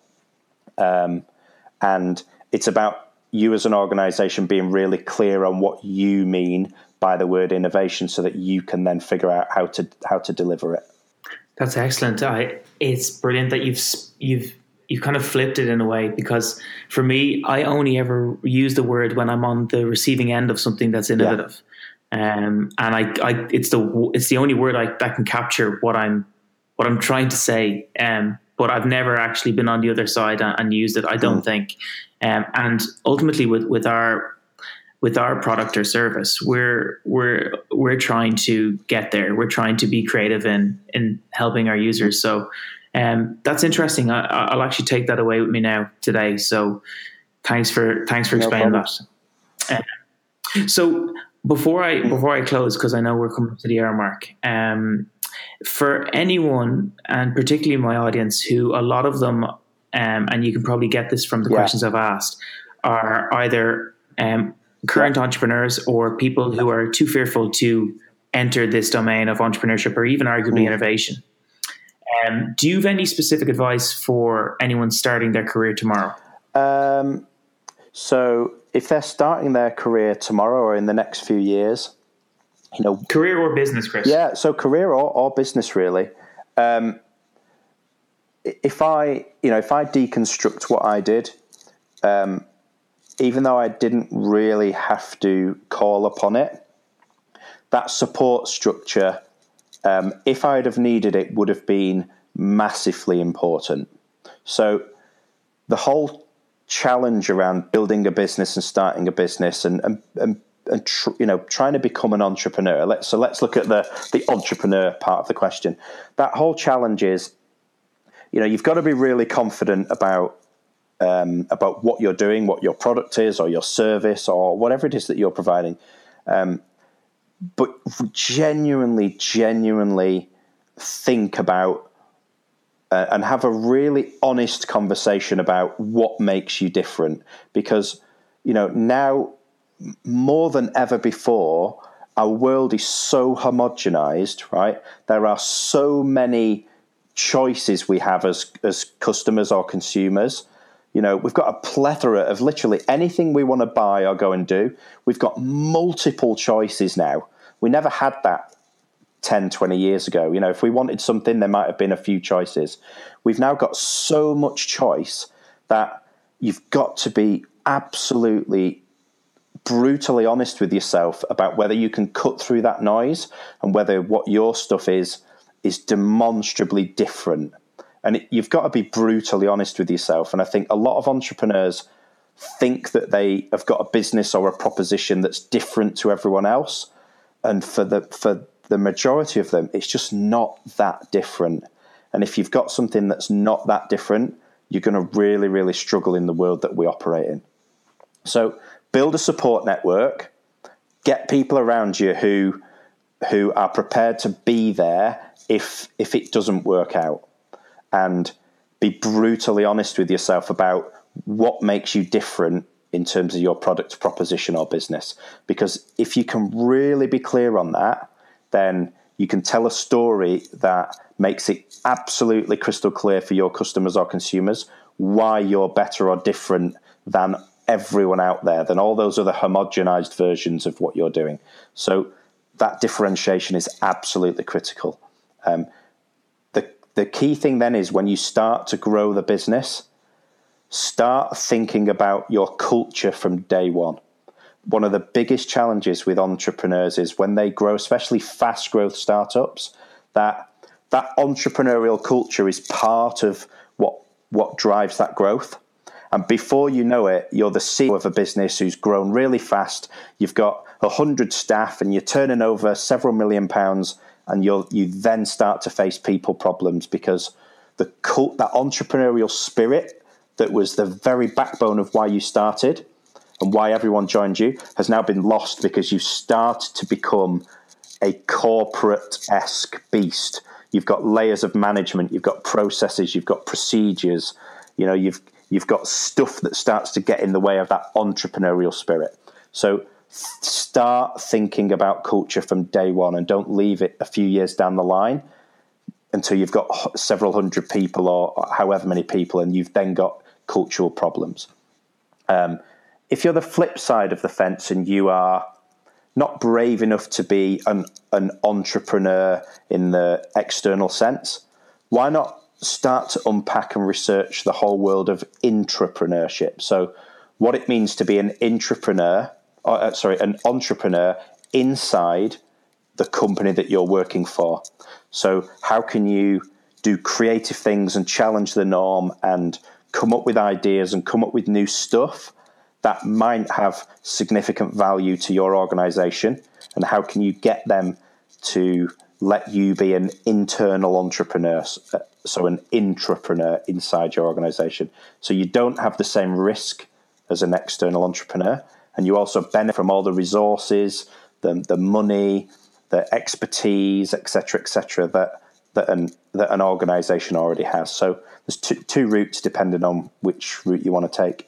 Speaker 2: Um, and it's about you as an organization being really clear on what you mean by the word innovation so that you can then figure out how to how to deliver it.
Speaker 1: That's excellent. I, it's brilliant that you've you've you've kind of flipped it in a way, because for me, I only ever use the word when I'm on the receiving end of something that's innovative. Yeah. Um, and I, I, it's the it's the only word I, that can capture what I'm what I'm trying to say. Um, but I've never actually been on the other side and, and used it, I don't mm. think. Um, and ultimately, with, with our with our product or service, we're we're we're trying to get there. We're trying to be creative in in helping our users. So um, that's interesting. I, I'll actually take that away with me now today. So thanks for thanks for explaining no that. Um, so before I before I close, because I know we're coming to the hour mark. Um, for anyone, and particularly my audience, who a lot of them. Um, and you can probably get this from the yeah. questions I've asked, are either um, current yeah. entrepreneurs or people who are too fearful to enter this domain of entrepreneurship or even arguably mm. innovation. Um, do you have any specific advice for anyone starting their career tomorrow?
Speaker 2: Um, so if they're starting their career tomorrow or in the next few years, you know,
Speaker 1: career or business, Chris?
Speaker 2: Yeah, so career or, or business, really. Um, If I, you know, if I deconstruct what I did, um, even though I didn't really have to call upon it, that support structure, um, if I'd have needed it, would have been massively important. So the whole challenge around building a business and starting a business and and and, and tr- you know, trying to become an entrepreneur. Let's so let's look at the the entrepreneur part of the question. That whole challenge is, you know, you've got to be really confident about um, about what you're doing, what your product is, or your service, or whatever it is that you're providing. Um, but genuinely, genuinely think about uh, and have a really honest conversation about what makes you different. Because, you know, now more than ever before, our world is so homogenized, right? There are so many choices we have as as customers or consumers. You know, we've got a plethora of literally anything we want to buy or go and do. We've got multiple choices now. We never had that ten, twenty years ago. You know, if we wanted something, there might have been a few choices. We've now got so much choice that you've got to be absolutely brutally honest with yourself about whether you can cut through that noise and whether what your stuff is is demonstrably different. And it, you've got to be brutally honest with yourself. And I think a lot of entrepreneurs think that they have got a business or a proposition that's different to everyone else. And for the for the majority of them, it's just not that different. And if you've got something that's not that different, you're going to really, really struggle in the world that we operate in. So build a support network, get people around you who who are prepared to be there if if it doesn't work out, and be brutally honest with yourself about what makes you different in terms of your product proposition or business. Because if you can really be clear on that, then you can tell a story that makes it absolutely crystal clear for your customers or consumers why you're better or different than everyone out there, than all those other homogenized versions of what you're doing. So that differentiation is absolutely critical. Um, the the key thing then is when you start to grow the business, start thinking about your culture from day one. One of the biggest challenges with entrepreneurs is when they grow, especially fast growth startups, that that entrepreneurial culture is part of what what drives that growth. And before you know it, you're the C E O of a business who's grown really fast. You've got one hundred staff and you're turning over several million pounds, and you'll you then start to face people problems because the cult, that entrepreneurial spirit that was the very backbone of why you started and why everyone joined you has now been lost because you start to become a corporate-esque beast. You've got layers of management, you've got processes, you've got procedures, you know, you've you've got stuff that starts to get in the way of that entrepreneurial spirit. So start thinking about culture from day one and don't leave it a few years down the line until you've got several hundred people or however many people and you've then got cultural problems. Um, if you're the flip side of the fence and you are not brave enough to be an, an entrepreneur in the external sense, why not start to unpack and research the whole world of intrapreneurship? So what it means to be an intrapreneur, or, uh, sorry, an entrepreneur inside the company that you're working for. So how can you do creative things and challenge the norm and come up with ideas and come up with new stuff that might have significant value to your organization? And how can you get them to let you be an internal entrepreneur, so an intrapreneur inside your organization? So you don't have the same risk as an external entrepreneur, and you also benefit from all the resources, the the money, the expertise, et cetera, et cetera, that that an that an organization already has. So there's two, two routes depending on which route you want to take.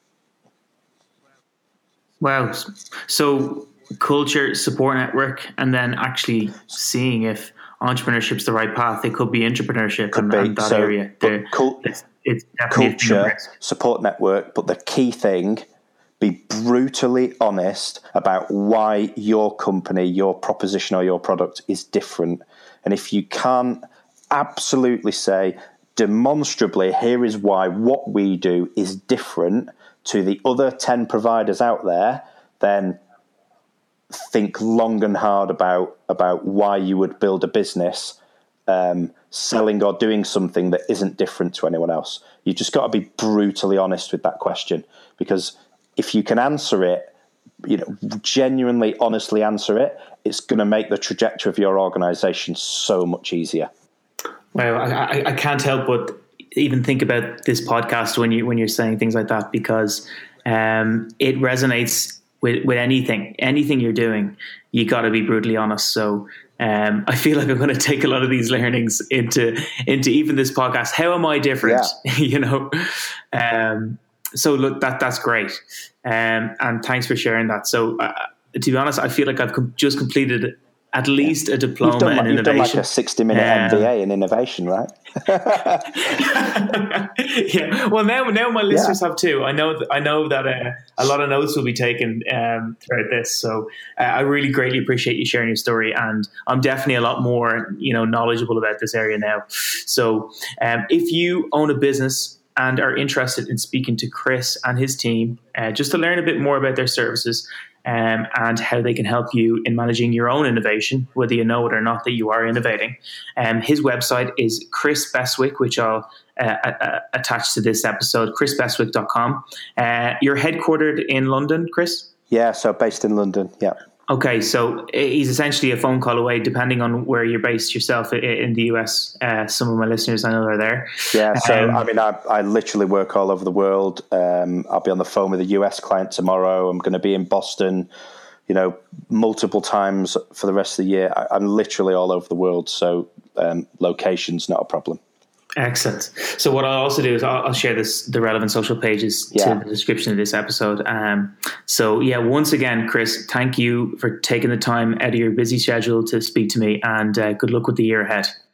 Speaker 1: Wow. So culture, support network, and then actually seeing if entrepreneurship's the right path. It could be entrepreneurship
Speaker 2: could
Speaker 1: and,
Speaker 2: be.
Speaker 1: and that
Speaker 2: so,
Speaker 1: area. The,
Speaker 2: cult,
Speaker 1: it's, it's definitely
Speaker 2: culture, support network, but the key thing, be brutally honest about why your company, your proposition or your product is different. And if you can't absolutely say demonstrably, here is why what we do is different to the other ten providers out there, then think long and hard about, about why you would build a business um, selling or doing something that isn't different to anyone else. You've just got to be brutally honest with that question, because if you can answer it, you know, genuinely, honestly answer it, it's going to make the trajectory of your organization so much easier.
Speaker 1: Well, I, I, I can't help but even think about this podcast when you when you're saying things like that, because um, it resonates with, with anything, anything you're doing. You got to be brutally honest. So um, I feel like I'm going to take a lot of these learnings into into even this podcast. How am I different? Yeah. you know. Um, so look, that that's great, um, and thanks for sharing that. So uh, to be honest, I feel like I've com- just completed at least a diploma
Speaker 2: you've done,
Speaker 1: in
Speaker 2: you've
Speaker 1: innovation.
Speaker 2: You've done like a sixty-minute um, M B A in innovation, right?
Speaker 1: yeah. Well, now now my listeners
Speaker 2: yeah.
Speaker 1: have too. I know th- I know that uh, a lot of notes will be taken um, throughout this. So uh, I really greatly appreciate you sharing your story, and I'm definitely a lot more you know knowledgeable about this area now. So um, if you own a business and are interested in speaking to Chris and his team uh, just to learn a bit more about their services um, and how they can help you in managing your own innovation, whether you know it or not that you are innovating. Um, his website is Chris Bestwick, which I'll uh, uh, attach to this episode, chris bestwick dot com. Uh, you're headquartered in London, Chris?
Speaker 2: Yeah, so based in London, yeah.
Speaker 1: Okay, so he's essentially a phone call away, depending on where you're based yourself in the U S. Uh, some of my listeners, I know, are there.
Speaker 2: Yeah, so
Speaker 1: um,
Speaker 2: I mean, I, I literally work all over the world. Um, I'll be on the phone with a U S client tomorrow. I'm going to be in Boston, you know, multiple times for the rest of the year. I, I'm literally all over the world, so um, location's not a problem.
Speaker 1: Excellent. So what I'll also do is I'll, I'll share this, the relevant social pages
Speaker 2: yeah.
Speaker 1: to the description of this episode. Um, so yeah, once again, Chris, thank you for taking the time out of your busy schedule to speak to me, and uh, good luck with the year ahead.